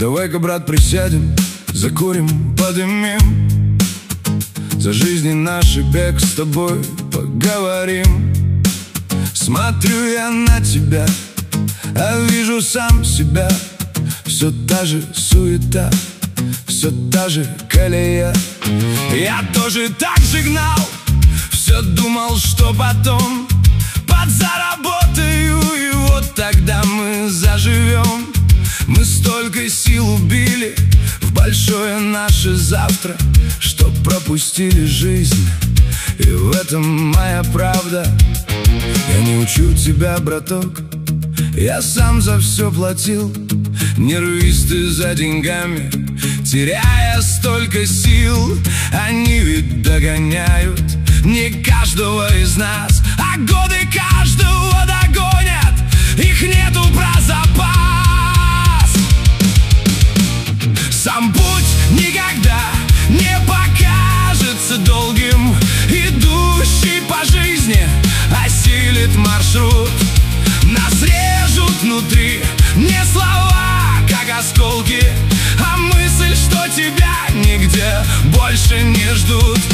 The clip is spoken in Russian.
Давай-ка, брат, присядем, закурим, подымим, за жизни наш бег с тобой поговорим. Смотрю я на тебя, а вижу сам себя. Все та же суета, все та же колея. Я тоже так же гнал, все думал, что потом подзаработаю, и вот тогда мы заживем. Мы столько сил убили в большое наше завтра, что пропустили жизнь, и в этом моя правда. Я не учу тебя, браток, я сам за все платил. Не рвись ты за деньгами, теряя столько сил. Они ведь догоняют не каждого из нас, а годы